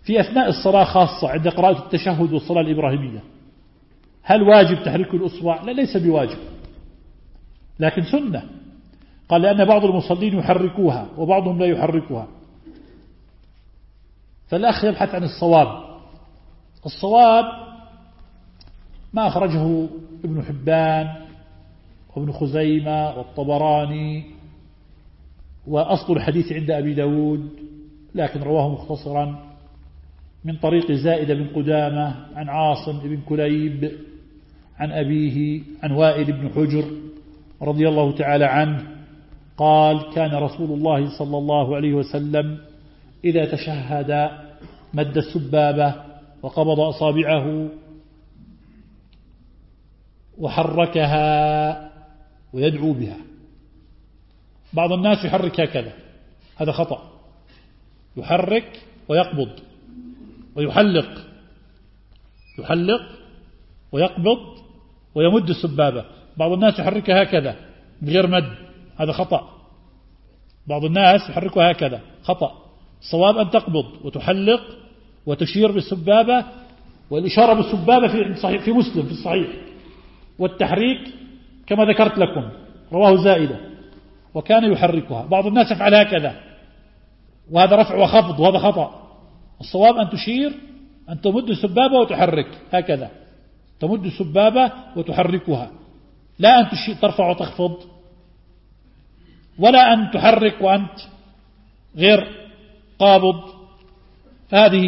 في أثناء الصلاة خاصة عند قراءة التشهد والصلاة الإبراهيمية، هل واجب تحريك الأصبع؟ لا، ليس بواجب، لكن سنة. قال لأن بعض المصلين يحركوها وبعضهم لا يحركوها. فالأخ يبحث عن الصواب. الصواب ما أخرجه ابن حبان وابن خزيمة والطبراني، وأصل الحديث عند أبي داود، لكن رواه مختصرا من طريق زائدة بن قدامة عن عاصم بن كليب عن أبيه عن وائل بن حجر رضي الله تعالى عنه قال: كان رسول الله صلى الله عليه وسلم إذا تشهد مد السبابة وقبض أصابعه وحركها ويدعو بها. بعض الناس يحرك هكذا، هذا خطأ. يحرك ويقبض ويحلق، يحلق ويقبض ويمد السبابة. بعض الناس يحركها هكذا من غير مد، هذا خطأ. بعض الناس يحركها هكذا، خطأ. الصواب أن تقبض وتحلق وتشير بالسبابة، والإشارة بالسبابة في مسلم في الصحيح، والتحريك كما ذكرت لكم رواه زائدة وكان يحركها. بعض الناس يفعل هكذا، وهذا رفع وخفض وهذا خطأ. الصواب أن تشير، أن تمد السبابة وتحرك هكذا، تمد السبابة وتحركها، لا أن ترفع وتخفض، ولا أن تحرك وأنت غير قابض. هذه